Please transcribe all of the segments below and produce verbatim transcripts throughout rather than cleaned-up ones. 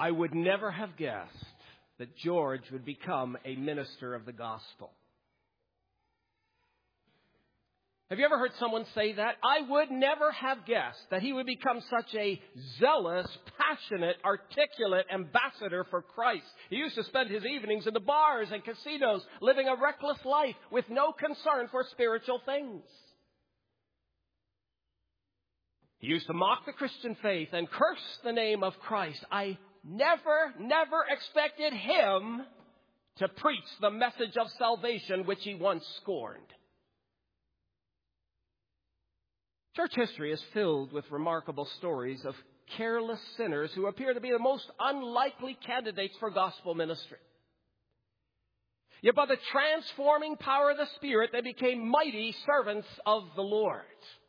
I would never have guessed that George would become a minister of the gospel. Have you ever heard someone say that? I would never have guessed that he would become such a zealous, passionate, articulate ambassador for Christ. He used to spend his evenings in the bars and casinos, living a reckless life with no concern for spiritual things. He used to mock the Christian faith and curse the name of Christ. I never, never expected him to preach the message of salvation which he once scorned. Church history is filled with remarkable stories of careless sinners who appear to be the most unlikely candidates for gospel ministry. Yet by the transforming power of the Spirit, they became mighty servants of the Lord.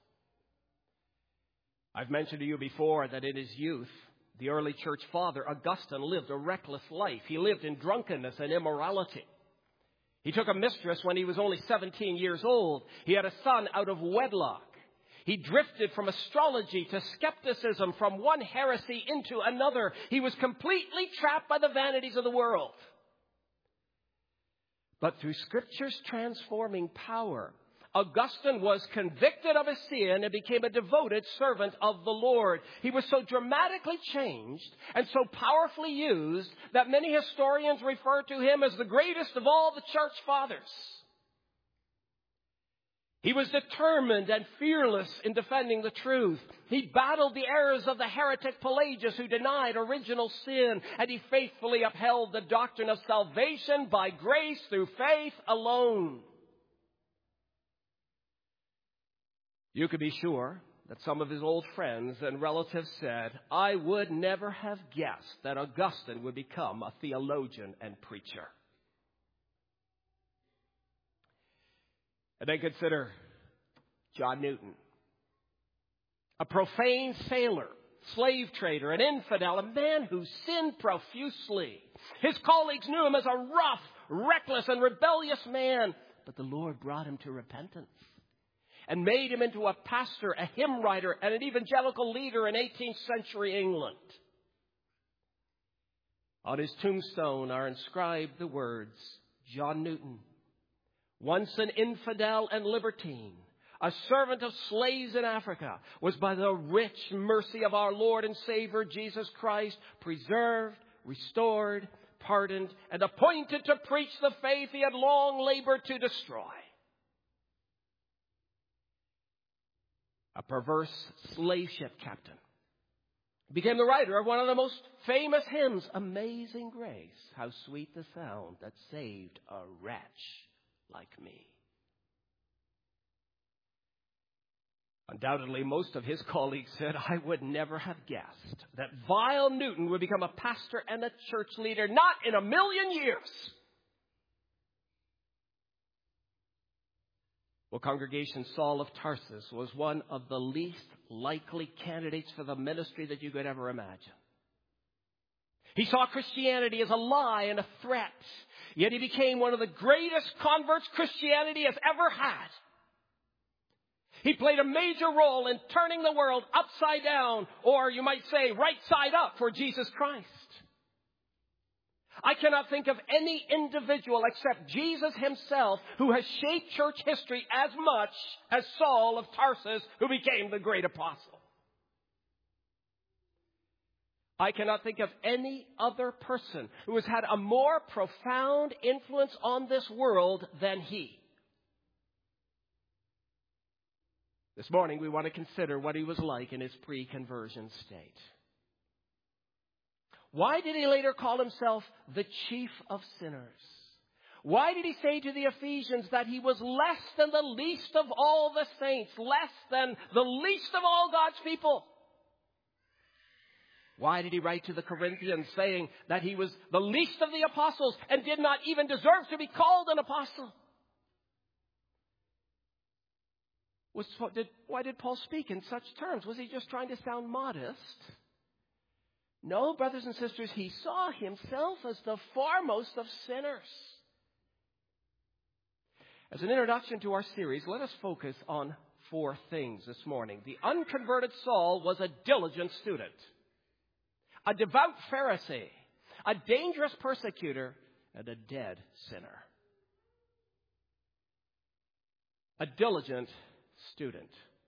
I've mentioned to you before that in his youth, the early church father, Augustine, lived a reckless life. He lived in drunkenness and immorality. He took a mistress when he was only seventeen years old. He had a son out of wedlock. He drifted from astrology to skepticism, from one heresy into another. He was completely trapped by the vanities of the world. But through Scripture's transforming power, Augustine was convicted of his sin and became a devoted servant of the Lord. He was so dramatically changed and so powerfully used that many historians refer to him as the greatest of all the church fathers. He was determined and fearless in defending the truth. He battled the errors of the heretic Pelagius who denied original sin, and he faithfully upheld the doctrine of salvation by grace through faith alone. You could be sure that some of his old friends and relatives said, I would never have guessed that Augustine would become a theologian and preacher. And then consider John Newton, a profane sailor, slave trader, an infidel, a man who sinned profusely. His colleagues knew him as a rough, reckless, and rebellious man, but the Lord brought him to repentance and made him into a pastor, a hymn writer, and an evangelical leader in eighteenth century England. On his tombstone are inscribed the words, John Newton, once an infidel and libertine, a servant of slaves in Africa, was by the rich mercy of our Lord and Savior Jesus Christ preserved, restored, pardoned, and appointed to preach the faith he had long labored to destroy. A perverse slave ship captain became the writer of one of the most famous hymns, Amazing Grace, how sweet the sound that saved a wretch like me. Undoubtedly, most of his colleagues said, I would never have guessed that vile Newton would become a pastor and a church leader, not in a million years. Well, congregation, Saul of Tarsus was one of the least likely candidates for the ministry that you could ever imagine. He saw Christianity as a lie and a threat. Yet he became one of the greatest converts Christianity has ever had. He played a major role in turning the world upside down, or you might say right side up, for Jesus Christ. I cannot think of any individual except Jesus himself who has shaped church history as much as Saul of Tarsus, who became the great apostle. I cannot think of any other person who has had a more profound influence on this world than he. This morning we want to consider what he was like in his pre-conversion state. Why did he later call himself the chief of sinners? Why did he say to the Ephesians that he was less than the least of all the saints, less than the least of all God's people? Why did he write to the Corinthians saying that he was the least of the apostles and did not even deserve to be called an apostle? Was, did, why did Paul speak in such terms? Was he just trying to sound modest? No, brothers and sisters, he saw himself as the foremost of sinners. As an introduction to our series, let us focus on four things this morning. The unconverted Saul was a diligent student. a devout Pharisee, a dangerous persecutor, and a dead sinner. A diligent student.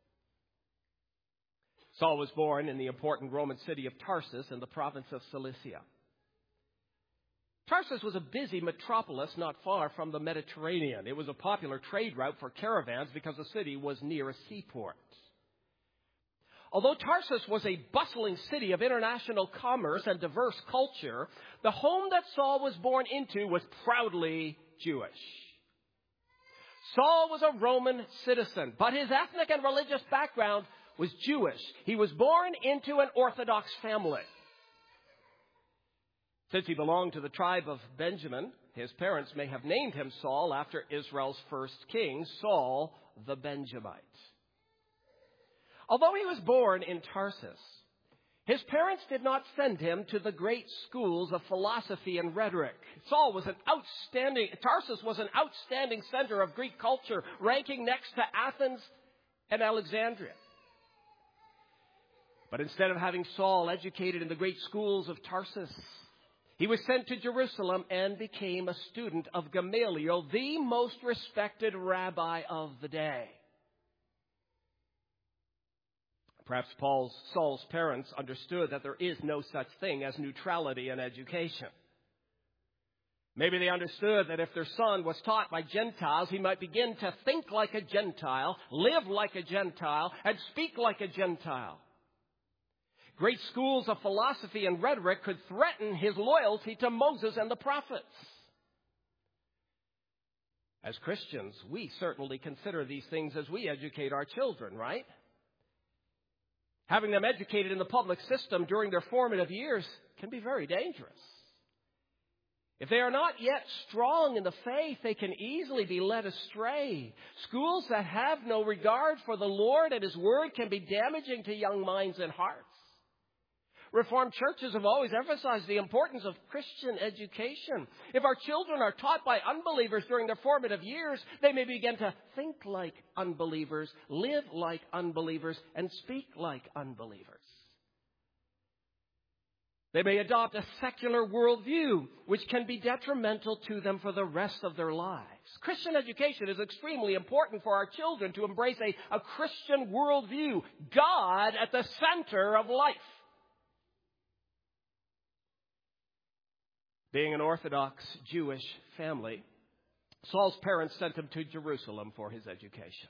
Saul was born in the important Roman city of Tarsus in the province of Cilicia. Tarsus was a busy metropolis not far from the Mediterranean. It was a popular trade route for caravans because the city was near a seaport. Although Tarsus was a bustling city of international commerce and diverse culture, the home that Saul was born into was proudly Jewish. Saul was a Roman citizen, but his ethnic and religious background was Jewish. He was born into an Orthodox family. Since he belonged to the tribe of Benjamin, his parents may have named him Saul after Israel's first king, Saul the Benjamite. Although he was born in Tarsus, his parents did not send him to the great schools of philosophy and rhetoric. Saul was an outstanding, Tarsus was an outstanding center of Greek culture, ranking next to Athens and Alexandria. But instead of having Saul educated in the great schools of Tarsus, he was sent to Jerusalem and became a student of Gamaliel, the most respected rabbi of the day. Perhaps Paul's, Saul's parents understood that there is no such thing as neutrality in education. Maybe they understood that if their son was taught by Gentiles, he might begin to think like a Gentile, live like a Gentile, and speak like a Gentile. Great schools of philosophy and rhetoric could threaten his loyalty to Moses and the prophets. As Christians, we certainly consider these things as we educate our children, right? Having them educated in the public system during their formative years can be very dangerous. If they are not yet strong in the faith, they can easily be led astray. Schools that have no regard for the Lord and His Word can be damaging to young minds and hearts. Reformed churches have always emphasized the importance of Christian education. If our children are taught by unbelievers during their formative years, they may begin to think like unbelievers, live like unbelievers, and speak like unbelievers. They may adopt a secular worldview, which can be detrimental to them for the rest of their lives. Christian education is extremely important for our children to embrace a, a Christian worldview, God at the center of life. Being an Orthodox Jewish family, Saul's parents sent him to Jerusalem for his education.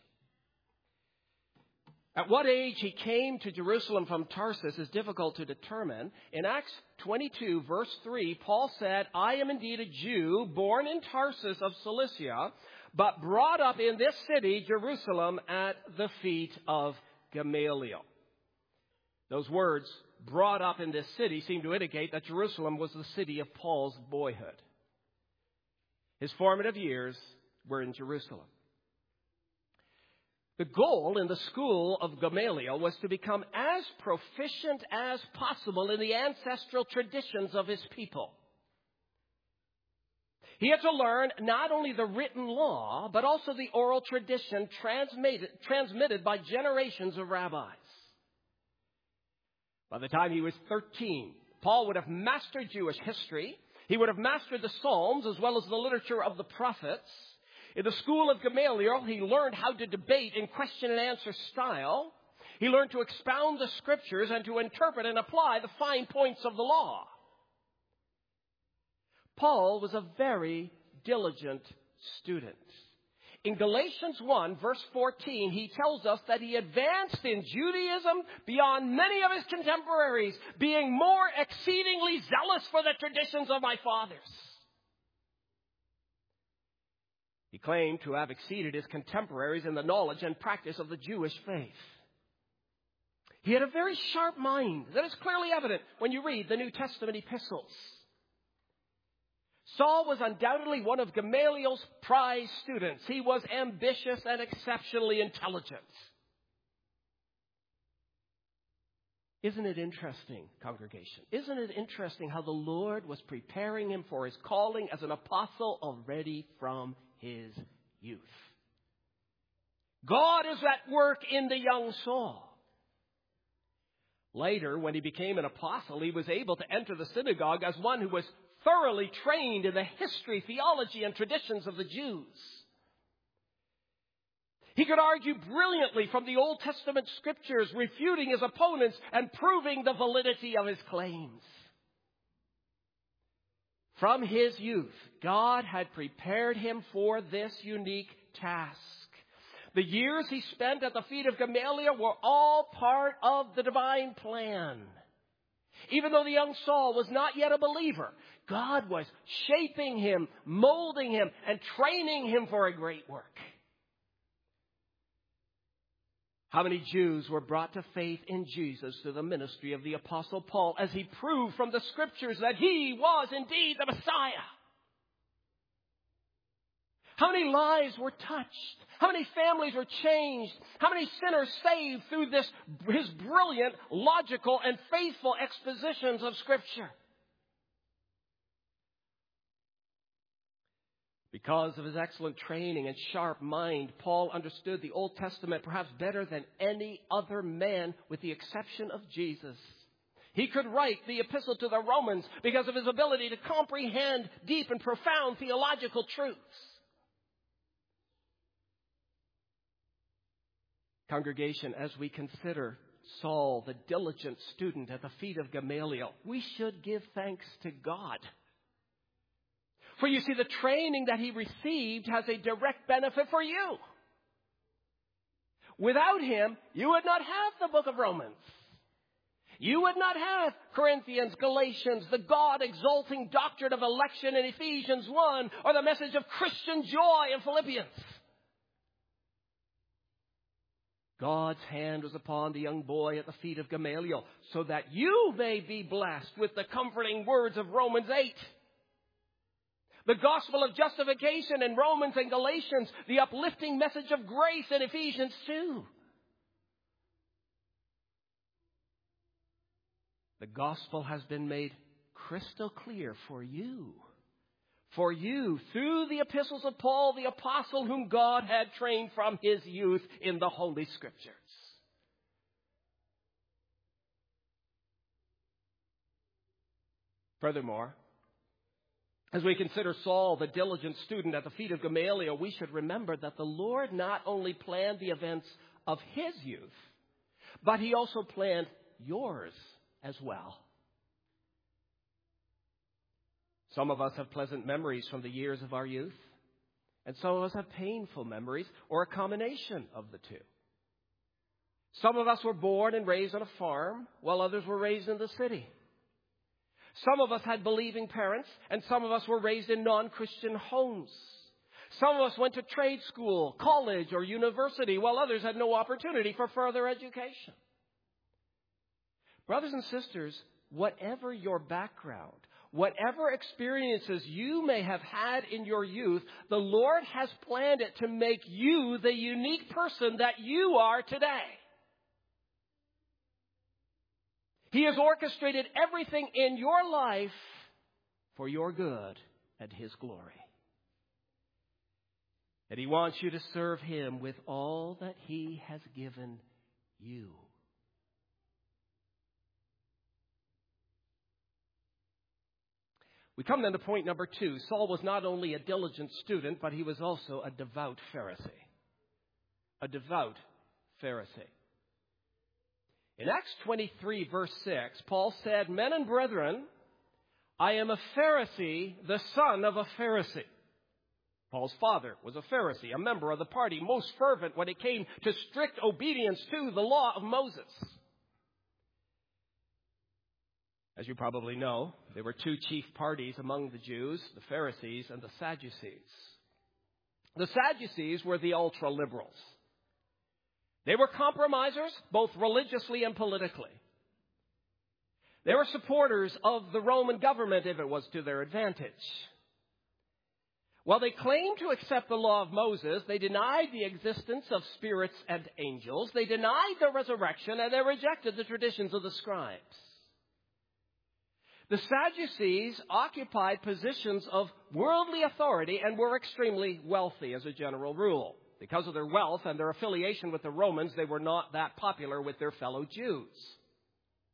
At what age he came to Jerusalem from Tarsus is difficult to determine. In Acts twenty-two, verse three, Paul said, I am indeed a Jew, born in Tarsus of Cilicia, but brought up in this city, Jerusalem, at the feet of Gamaliel. Those words, brought up in this city, seem to indicate that Jerusalem was the city of Paul's boyhood. His formative years were in Jerusalem. The goal in the school of Gamaliel was to become as proficient as possible in the ancestral traditions of his people. He had to learn not only the written law, but also the oral tradition transmitted, transmitted by generations of rabbis. By the time he was thirteen, Paul would have mastered Jewish history. He would have mastered the Psalms as well as the literature of the prophets. In the school of Gamaliel, he learned how to debate in question and answer style. He learned to expound the scriptures and to interpret and apply the fine points of the law. Paul was a very diligent student. In Galatians one, verse fourteen, he tells us that he advanced in Judaism beyond many of his contemporaries, being more exceedingly zealous for the traditions of my fathers. He claimed to have exceeded his contemporaries in the knowledge and practice of the Jewish faith. He had a very sharp mind that is clearly evident when you read the New Testament epistles. Saul was undoubtedly one of Gamaliel's prize students. He was ambitious and exceptionally intelligent. Isn't it interesting, congregation? Isn't it interesting how the Lord was preparing him for his calling as an apostle already from his youth? God is at work in the young Saul. Later, when he became an apostle, he was able to enter the synagogue as one who was thoroughly trained in the history, theology, and traditions of the Jews. He could argue brilliantly from the Old Testament scriptures, refuting his opponents and proving the validity of his claims. From his youth, God had prepared him for this unique task. The years he spent at the feet of Gamaliel were all part of the divine plan. Even though the young Saul was not yet a believer, God was shaping him, molding him, and training him for a great work. How many Jews were brought to faith in Jesus through the ministry of the Apostle Paul as he proved from the scriptures that he was indeed the Messiah? How many lives were touched? How many families were changed? How many sinners saved through this, his brilliant, logical, and faithful expositions of Scripture? Because of his excellent training and sharp mind, Paul understood the Old Testament perhaps better than any other man, with the exception of Jesus. He could write the epistle to the Romans because of his ability to comprehend deep and profound theological truths. Congregation, as we consider Saul, the diligent student at the feet of Gamaliel, we should give thanks to God. For you see, the training that he received has a direct benefit for you. Without him, you would not have the book of Romans. You would not have Corinthians, Galatians, the God-exalting doctrine of election in Ephesians one, or the message of Christian joy in Philippians. God's hand was upon the young boy at the feet of Gamaliel so that you may be blessed with the comforting words of Romans eight. The gospel of justification in Romans and Galatians, the uplifting message of grace in Ephesians two. The gospel has been made crystal clear for you. For you, through the epistles of Paul, the apostle whom God had trained from his youth in the Holy Scriptures. Furthermore, as we consider Saul, the diligent student at the feet of Gamaliel, we should remember that the Lord not only planned the events of his youth, but he also planned yours as well. Some of us have pleasant memories from the years of our youth, and some of us have painful memories, or a combination of the two. Some of us were born and raised on a farm, while others were raised in the city. Some of us had believing parents, and some of us were raised in non-Christian homes. Some of us went to trade school, college, or university, while others had no opportunity for further education. Brothers and sisters, whatever your background, whatever experiences you may have had in your youth, the Lord has planned it to make you the unique person that you are today. He has orchestrated everything in your life for your good and His glory. And He wants you to serve Him with all that He has given you. We come then to point number two. Saul was not only a diligent student, but he was also a devout Pharisee. A devout Pharisee. In Acts twenty-three, verse six, Paul said, "Men and brethren, I am a Pharisee, the son of a Pharisee." Paul's father was a Pharisee, a member of the party most fervent when it came to strict obedience to the law of Moses. As you probably know, there were two chief parties among the Jews, the Pharisees and the Sadducees. The Sadducees were the ultra-liberals. They were compromisers, both religiously and politically. They were supporters of the Roman government if it was to their advantage. While they claimed to accept the law of Moses, they denied the existence of spirits and angels. They denied the resurrection, and they rejected the traditions of the scribes. The Sadducees occupied positions of worldly authority and were extremely wealthy as a general rule. Because of their wealth and their affiliation with the Romans, they were not that popular with their fellow Jews.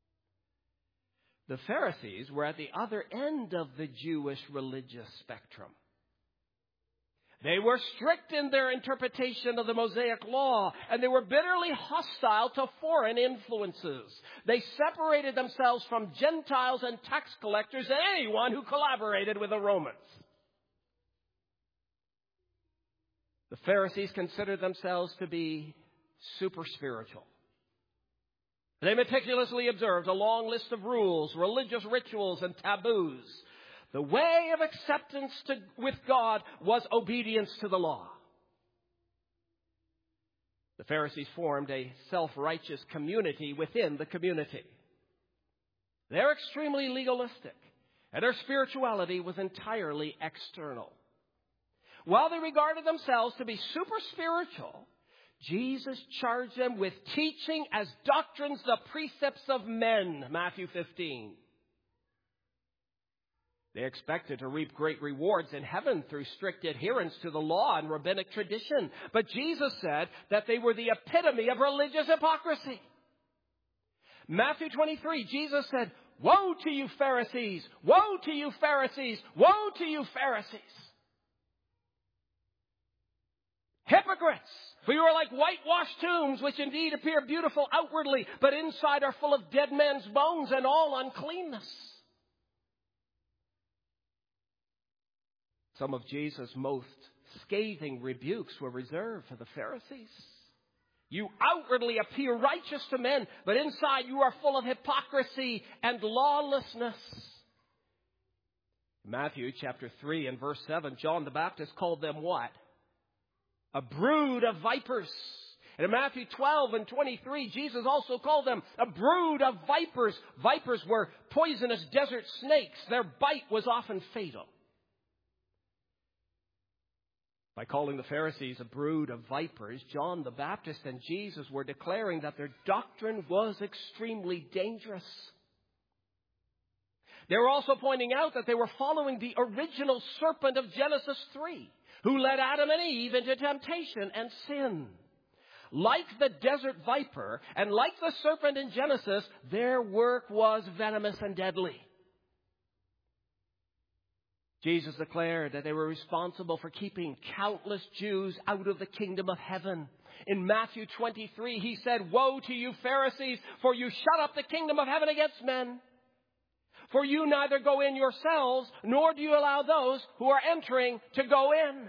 The Pharisees were at the other end of the Jewish religious spectrum. They were strict in their interpretation of the Mosaic law, and they were bitterly hostile to foreign influences. They separated themselves from Gentiles and tax collectors and anyone who collaborated with the Romans. The Pharisees considered themselves to be super spiritual. They meticulously observed a long list of rules, religious rituals, and taboos. The way of acceptance to, with God was obedience to the law. The Pharisees formed a self-righteous community within the community. They're extremely legalistic, and their spirituality was entirely external. While they regarded themselves to be super spiritual, Jesus charged them with teaching as doctrines the precepts of men, Matthew fifteen. They expected to reap great rewards in heaven through strict adherence to the law and rabbinic tradition. But Jesus said that they were the epitome of religious hypocrisy. Matthew twenty-three, Jesus said, "Woe to you, Pharisees! Woe to you, Pharisees! Woe to you, Pharisees! Hypocrites! For you are like whitewashed tombs, which indeed appear beautiful outwardly, but inside are full of dead men's bones and all uncleanness." Some of Jesus' most scathing rebukes were reserved for the Pharisees. You outwardly appear righteous to men, but inside you are full of hypocrisy and lawlessness. Matthew chapter three and verse seven, John the Baptist called them what? A brood of vipers. And in Matthew twelve and twenty-three, Jesus also called them a brood of vipers. Vipers were poisonous desert snakes. Their bite was often fatal. By calling the Pharisees a brood of vipers, John the Baptist and Jesus were declaring that their doctrine was extremely dangerous. They were also pointing out that they were following the original serpent of Genesis three, who led Adam and Eve into temptation and sin. Like the desert viper and like the serpent in Genesis, their work was venomous and deadly. Jesus declared that they were responsible for keeping countless Jews out of the kingdom of heaven. In Matthew twenty-three, he said, "Woe to you, Pharisees, for you shut up the kingdom of heaven against men. For you neither go in yourselves, nor do you allow those who are entering to go in."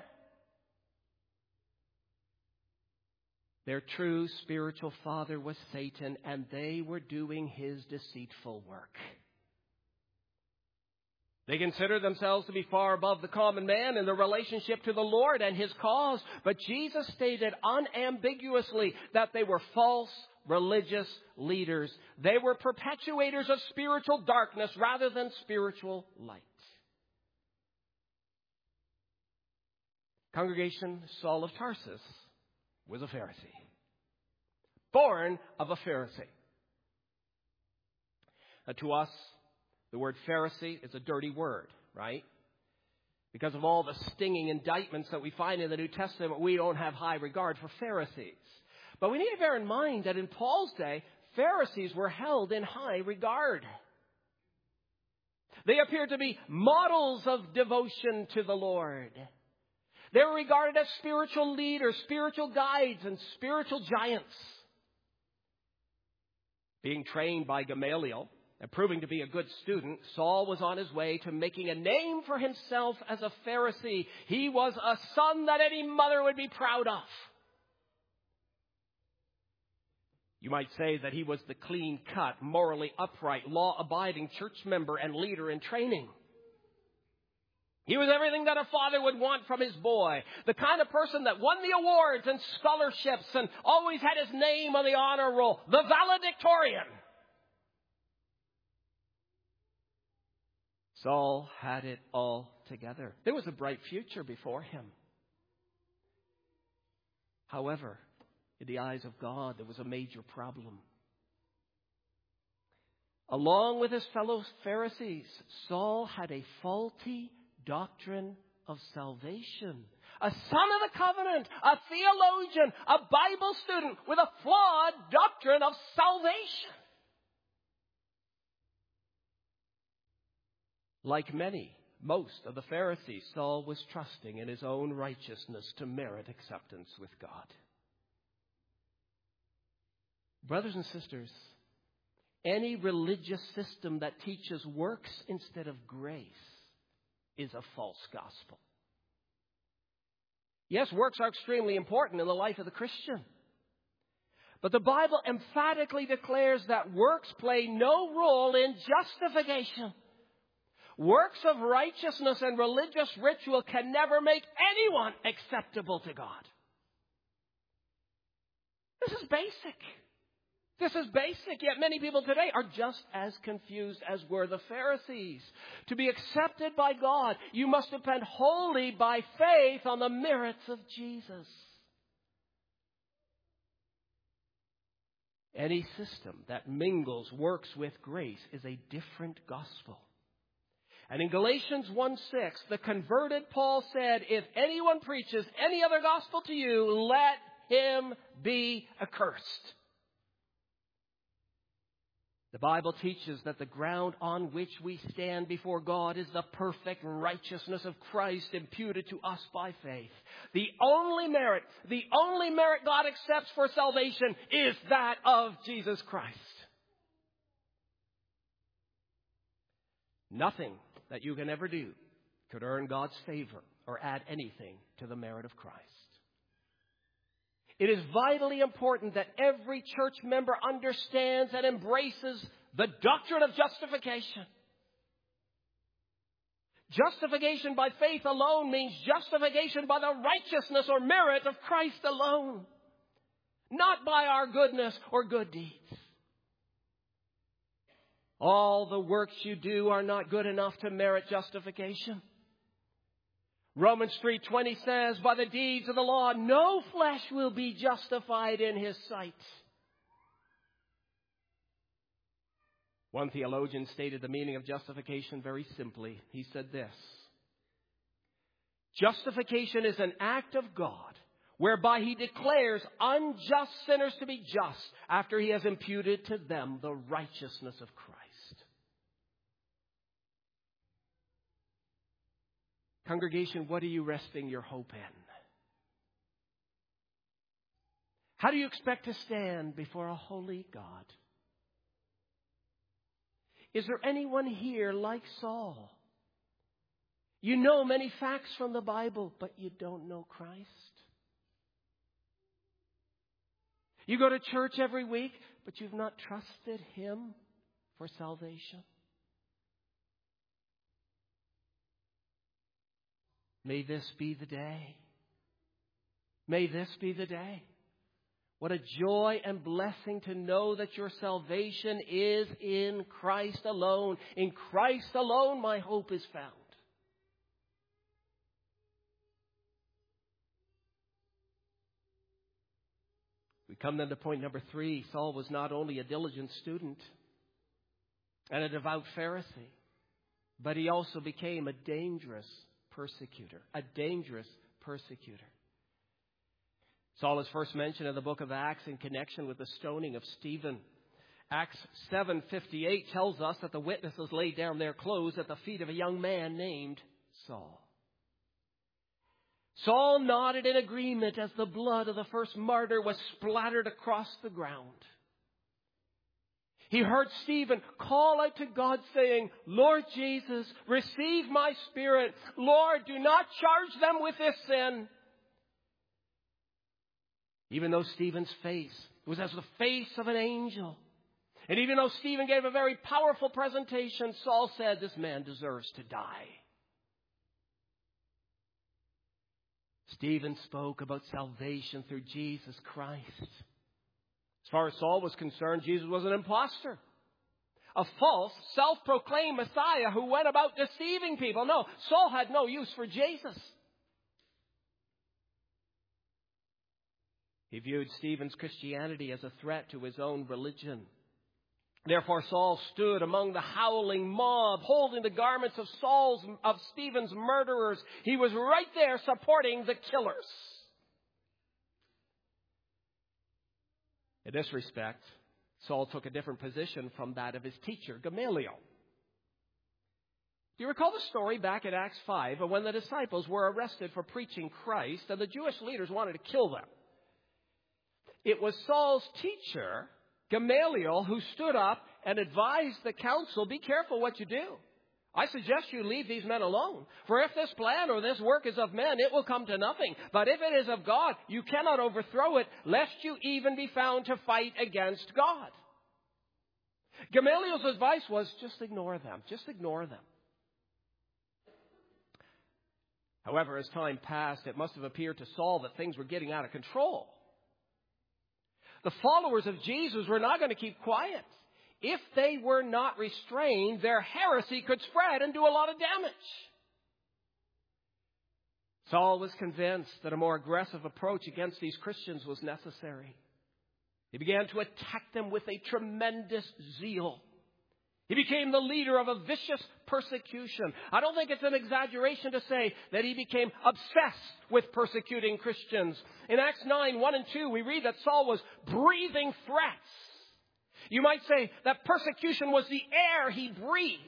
Their true spiritual father was Satan, and they were doing his deceitful work. They considered themselves to be far above the common man in their relationship to the Lord and his cause. But Jesus stated unambiguously that they were false religious leaders. They were perpetuators of spiritual darkness rather than spiritual light. Congregation, Saul of Tarsus was a Pharisee, born of a Pharisee. Now, to us, the word Pharisee is a dirty word, right? Because of all the stinging indictments that we find in the New Testament, we don't have high regard for Pharisees. But we need to bear in mind that in Paul's day, Pharisees were held in high regard. They appeared to be models of devotion to the Lord. They were regarded as spiritual leaders, spiritual guides, and spiritual giants. Being trained by Gamaliel and proving to be a good student, Saul was on his way to making a name for himself as a Pharisee. He was a son that any mother would be proud of. You might say that he was the clean-cut, morally upright, law-abiding church member and leader in training. He was everything that a father would want from his boy. The kind of person that won the awards and scholarships and always had his name on the honor roll. The valedictorian. Saul had it all together. There was a bright future before him. However, in the eyes of God, there was a major problem. Along with his fellow Pharisees, Saul had a faulty doctrine of salvation. A son of the covenant, a theologian, a Bible student with a flawed doctrine of salvation. Like many, most of the Pharisees, Saul was trusting in his own righteousness to merit acceptance with God. Brothers and sisters, any religious system that teaches works instead of grace is a false gospel. Yes, works are extremely important in the life of the Christian. But the Bible emphatically declares that works play no role in justification. Works of righteousness and religious ritual can never make anyone acceptable to God. This is basic. This is basic, yet many people today are just as confused as were the Pharisees. To be accepted by God, you must depend wholly by faith on the merits of Jesus. Any system that mingles works with grace is a different gospel. And in Galatians one six, the converted Paul said, if anyone preaches any other gospel to you, let him be accursed. The Bible teaches that the ground on which we stand before God is the perfect righteousness of Christ imputed to us by faith. The only merit, the only merit God accepts for salvation is that of Jesus Christ. Nothing that you can ever do could earn God's favor or add anything to the merit of Christ. It is vitally important that every church member understands and embraces the doctrine of justification. Justification by faith alone means justification by the righteousness or merit of Christ alone, not by our goodness or good deeds. All the works you do are not good enough to merit justification. Romans three twenty says, by the deeds of the law, no flesh will be justified in his sight. One theologian stated the meaning of justification very simply. He said this: justification is an act of God whereby he declares unjust sinners to be just after he has imputed to them the righteousness of Christ. Congregation, what are you resting your hope in? How do you expect to stand before a holy God? Is there anyone here like Saul? You know many facts from the Bible, but you don't know Christ. You go to church every week, but you've not trusted Him for salvation. May this be the day. May this be the day. What a joy and blessing to know that your salvation is in Christ alone. In Christ alone my hope is found. We come then to point number three. Saul was not only a diligent student and a devout Pharisee, but he also became a dangerous persecutor. A dangerous persecutor. Saul is first mentioned in the book of Acts in connection with the stoning of Stephen. Acts seven fifty-eight tells us that the witnesses laid down their clothes at the feet of a young man named Saul. Saul nodded in agreement as the blood of the first martyr was splattered across the ground. He heard Stephen call out to God saying, Lord Jesus, receive my spirit. Lord, do not charge them with this sin. Even though Stephen's face was as the face of an angel, and even though Stephen gave a very powerful presentation, Saul said, this man deserves to die. Stephen spoke about salvation through Jesus Christ. As far as Saul was concerned, Jesus was an imposter, a false, self-proclaimed Messiah who went about deceiving people. No, Saul had no use for Jesus. He viewed Stephen's Christianity as a threat to his own religion. Therefore, Saul stood among the howling mob, holding the garments of Saul's, of Stephen's murderers. He was right there supporting the killers. In this respect, Saul took a different position from that of his teacher, Gamaliel. Do you recall the story back in Acts five of when the disciples were arrested for preaching Christ and the Jewish leaders wanted to kill them? It was Saul's teacher, Gamaliel, who stood up and advised the council, be careful what you do. I suggest you leave these men alone. For if this plan or this work is of men, it will come to nothing. But if it is of God, you cannot overthrow it, lest you even be found to fight against God. Gamaliel's advice was just ignore them. Just ignore them. However, as time passed, it must have appeared to Saul that things were getting out of control. The followers of Jesus were not going to keep quiet. If they were not restrained, their heresy could spread and do a lot of damage. Saul was convinced that a more aggressive approach against these Christians was necessary. He began to attack them with a tremendous zeal. He became the leader of a vicious persecution. I don't think it's an exaggeration to say that he became obsessed with persecuting Christians. In Acts nine, one and two, we read that Saul was breathing threats. You might say that persecution was the air he breathed.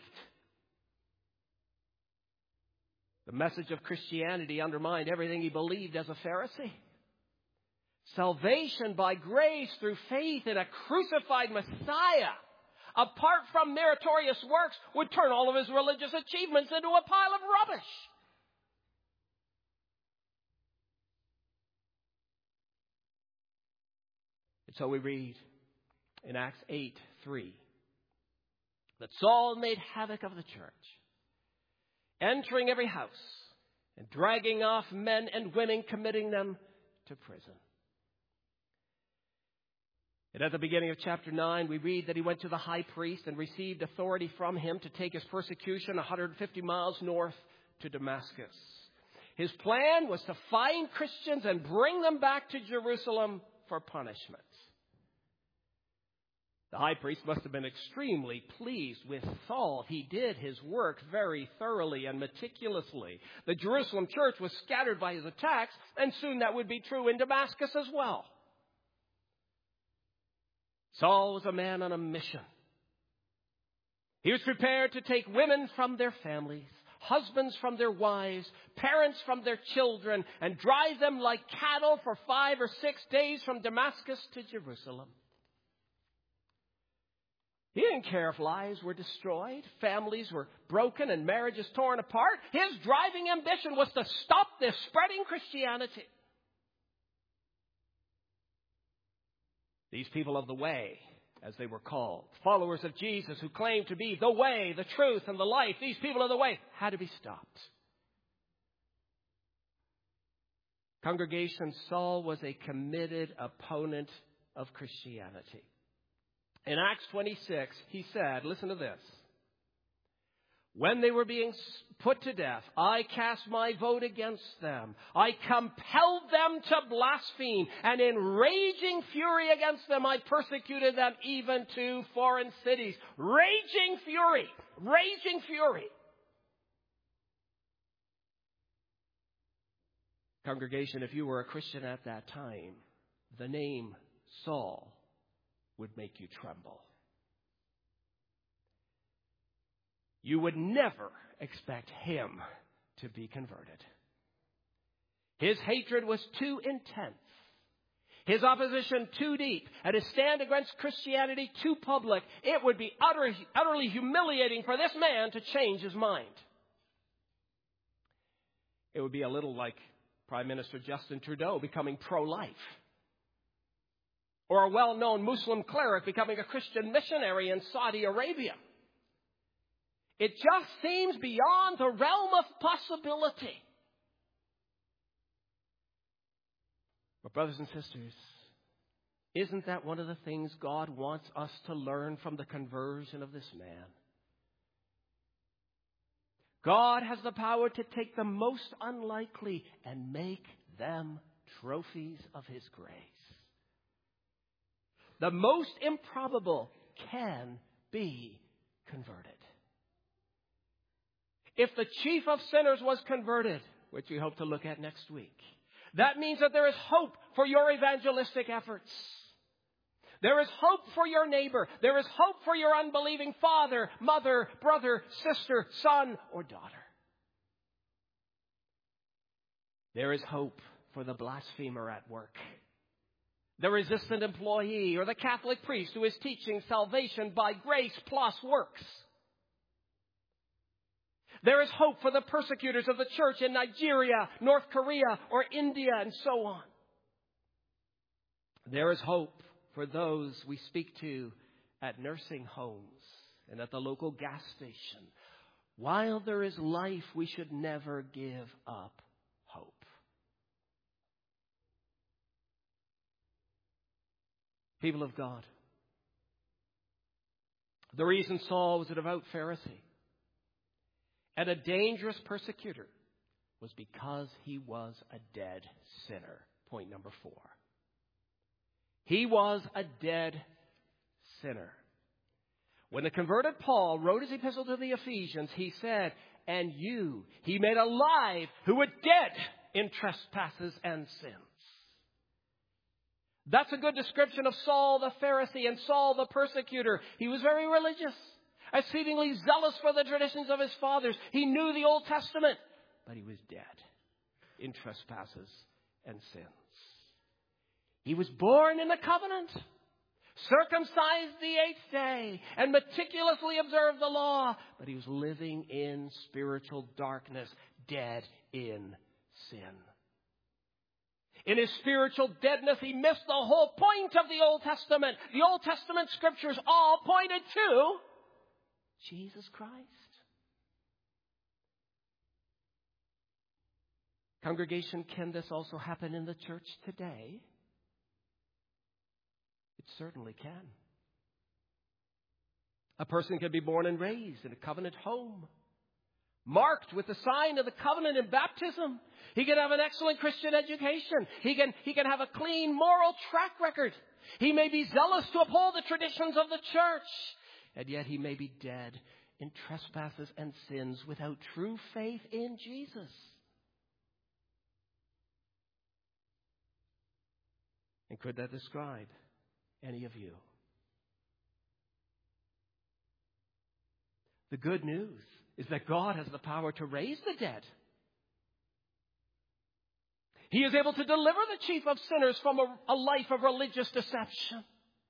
The message of Christianity undermined everything he believed as a Pharisee. Salvation by grace through faith in a crucified Messiah, apart from meritorious works, would turn all of his religious achievements into a pile of rubbish. And so we read in Acts eight three that Saul made havoc of the church, entering every house and dragging off men and women, committing them to prison. And at the beginning of chapter nine, we read that he went to the high priest and received authority from him to take his persecution one hundred fifty miles north to Damascus. His plan was to find Christians and bring them back to Jerusalem for punishment. The high priest must have been extremely pleased with Saul. He did his work very thoroughly and meticulously. The Jerusalem church was scattered by his attacks, and soon that would be true in Damascus as well. Saul was a man on a mission. He was prepared to take women from their families, husbands from their wives, parents from their children, and drive them like cattle for five or six days from Damascus to Jerusalem. He didn't care if lives were destroyed, families were broken, and marriages torn apart. His driving ambition was to stop this spreading Christianity. These people of the way, as they were called, followers of Jesus who claimed to be the way, the truth, and the life, these people of the way had to be stopped. Congregation, Saul was a committed opponent of Christianity. In Acts twenty-six, he said, listen to this. When they were being put to death, I cast my vote against them. I compelled them to blaspheme, and in raging fury against them, I persecuted them even to foreign cities. Raging fury! Raging fury! Congregation, if you were a Christian at that time, the name Saul would make you tremble. You would never expect him to be converted. His hatred was too intense, his opposition too deep, and his stand against Christianity too public. It would be utterly, utterly humiliating for this man to change his mind. It would be a little like Prime Minister Justin Trudeau becoming pro-life, or a well-known Muslim cleric becoming a Christian missionary in Saudi Arabia. It just seems beyond the realm of possibility. But brothers and sisters, isn't that one of the things God wants us to learn from the conversion of this man? God has the power to take the most unlikely and make them trophies of His grace. The most improbable can be converted. If the chief of sinners was converted, which we hope to look at next week, that means that there is hope for your evangelistic efforts. There is hope for your neighbor. There is hope for your unbelieving father, mother, brother, sister, son, or daughter. There is hope for the blasphemer at work, the resistant employee, or the Catholic priest who is teaching salvation by grace plus works. There is hope for the persecutors of the church in Nigeria, North Korea, or India, and so on. There is hope for those we speak to at nursing homes and at the local gas station. While there is life, we should never give up hope. People of God, the reason Saul was a devout Pharisee and a dangerous persecutor was because he was a dead sinner. Point number four. He was a dead sinner. When the converted Paul wrote his epistle to the Ephesians, he said, "And you he made alive who were dead in trespasses and sins." That's a good description of Saul the Pharisee and Saul the persecutor. He was very religious, exceedingly zealous for the traditions of his fathers. He knew the Old Testament, but he was dead in trespasses and sins. He was born in the covenant, circumcised the eighth day, and meticulously observed the law, but he was living in spiritual darkness, dead in sin. In his spiritual deadness, he missed the whole point of the Old Testament. The Old Testament scriptures all pointed to Jesus Christ. Congregation, can this also happen in the church today? It certainly can. A person can be born and raised in a covenant home, marked with the sign of the covenant in baptism. He can have an excellent Christian education. He can, he can have a clean moral track record. He may be zealous to uphold the traditions of the church. And yet he may be dead in trespasses and sins without true faith in Jesus. And could that describe any of you? The good news is that God has the power to raise the dead. He is able to deliver the chief of sinners from a, a life of religious deception.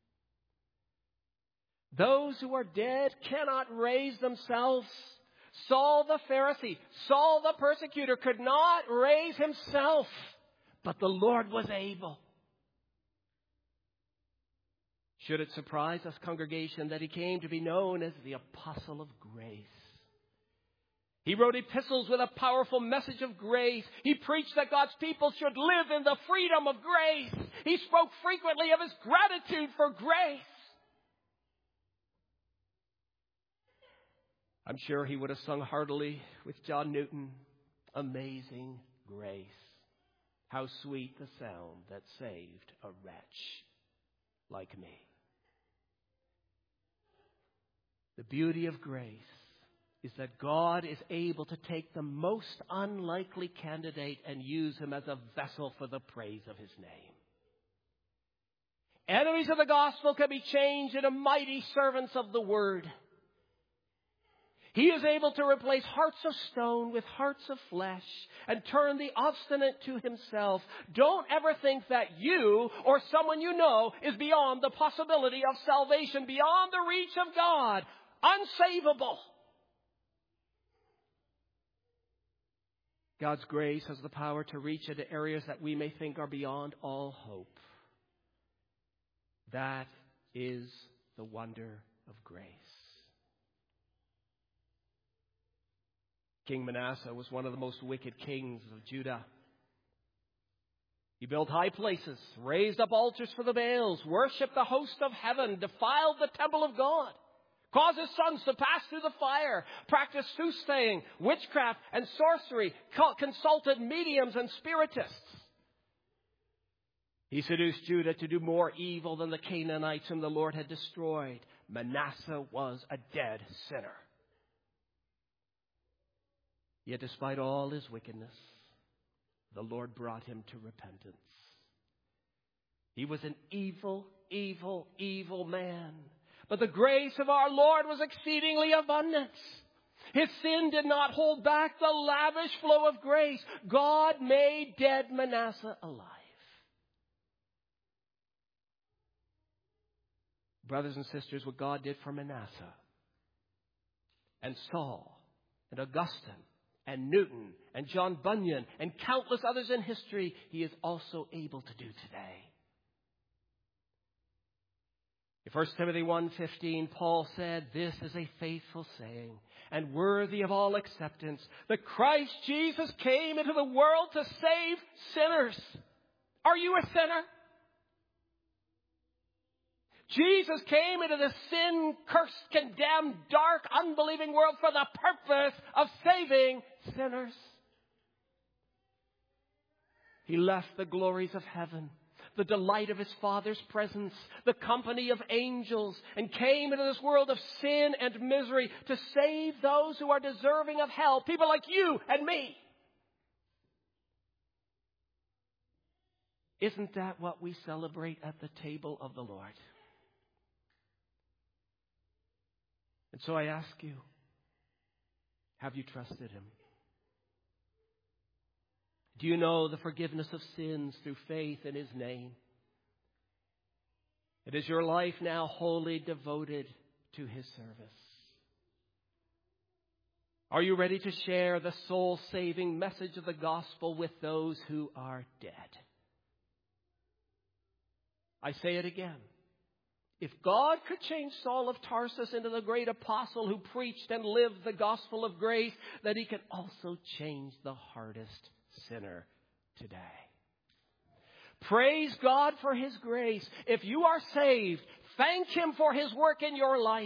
Those who are dead cannot raise themselves. Saul the Pharisee, Saul the persecutor could not raise himself, but the Lord was able. Should it surprise us, congregation, that he came to be known as the Apostle of Grace? He wrote epistles with a powerful message of grace. He preached that God's people should live in the freedom of grace. He spoke frequently of his gratitude for grace. I'm sure he would have sung heartily with John Newton, "Amazing Grace, how sweet the sound that saved a wretch like me." The beauty of grace is that God is able to take the most unlikely candidate and use him as a vessel for the praise of his name. Enemies of the gospel can be changed into mighty servants of the word. He is able to replace hearts of stone with hearts of flesh and turn the obstinate to himself. Don't ever think that you or someone you know is beyond the possibility of salvation, beyond the reach of God, unsavable. God's grace has the power to reach into areas that we may think are beyond all hope. That is the wonder of grace. King Manasseh was one of the most wicked kings of Judah. He built high places, raised up altars for the Baals, worshipped the host of heaven, defiled the temple of God, caused his sons to pass through the fire, practiced soothsaying, witchcraft, and sorcery, consulted mediums and spiritists. He seduced Judah to do more evil than the Canaanites whom the Lord had destroyed. Manasseh was a dead sinner. Yet despite all his wickedness, the Lord brought him to repentance. He was an evil, evil, evil man. But the grace of our Lord was exceedingly abundant. His sin did not hold back the lavish flow of grace. God made dead Manasseh alive. Brothers and sisters, what God did for Manasseh and Saul and Augustine and Newton and John Bunyan and countless others in history, He is also able to do today. In First Timothy one fifteen, Paul said, "This is a faithful saying and worthy of all acceptance, that Christ Jesus came into the world to save sinners." Are you a sinner? Jesus came into the sin-cursed, condemned, dark, unbelieving world for the purpose of saving sinners. He left the glories of heaven, the delight of His Father's presence, the company of angels, and came into this world of sin and misery to save those who are deserving of hell, people like you and me. Isn't that what we celebrate at the table of the Lord? And so I ask you, have you trusted Him? Do you know the forgiveness of sins through faith in His name? It is your life now wholly devoted to His service. Are you ready to share the soul-saving message of the gospel with those who are dead? I say it again. If God could change Saul of Tarsus into the great apostle who preached and lived the gospel of grace, then He can also change the hardest sinner today. Praise God for His grace. If you are saved, thank Him for His work in your life.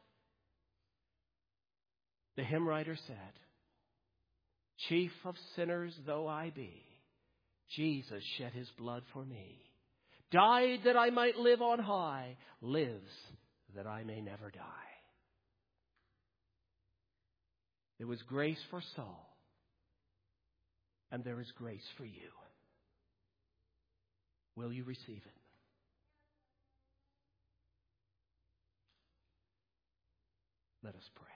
The hymn writer said, "Chief of sinners though I be, Jesus shed His blood for me. Died that I might live on high, lives that I may never die." There was grace for Saul, and there is grace for you. Will you receive it? Let us pray.